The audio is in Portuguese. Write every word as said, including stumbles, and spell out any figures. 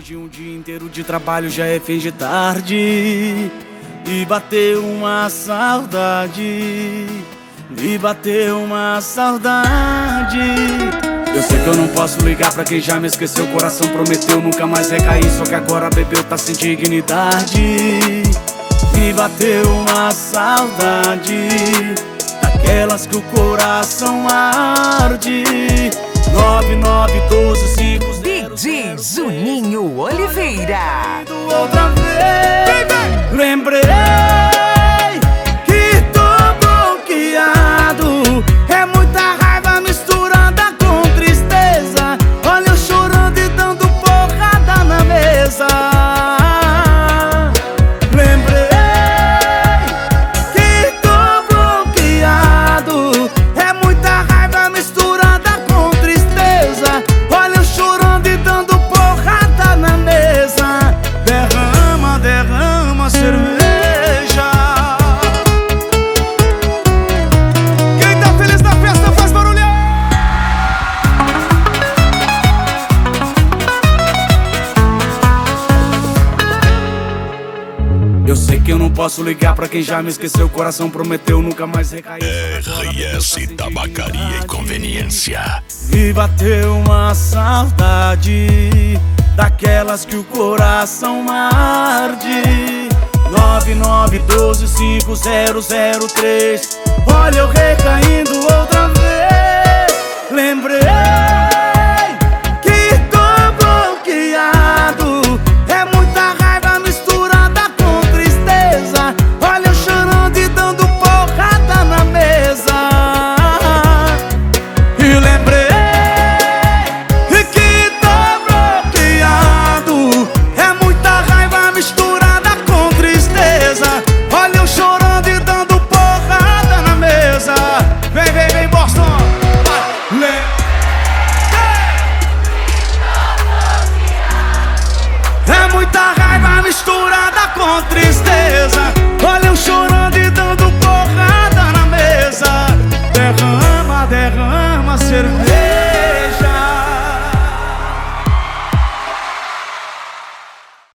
de um dia inteiro de trabalho, já é fim de tarde. E bateu uma saudade, me bateu uma saudade. Eu sei que eu não posso ligar pra quem já me esqueceu. O coração prometeu nunca mais recair, só que agora bebeu, tá sem dignidade. Me bateu uma saudade, daquelas que o coração arde. Nove nove doze cinco zero D J Juninho Oliveira. Outra vez lembrei que tô bloqueado. É muita raiva misturada com tristeza. Olha eu chorando e dando porrada na mesa. Lembrei que tô bloqueado. É muita raiva misturada com tristeza. Olha eu chorando e dando porrada na mesa. Derrama, derrama cerveja. Quem tá feliz na festa faz barulho. Eu sei que eu não posso ligar pra quem já me esqueceu. O coração prometeu nunca mais recair. R S Tabacaria e Conveniência. Me bateu uma saudade, daquelas que o coração arde. Nove nove doze cinco zero zero três. Olha eu recaindo outra vez. Lembrei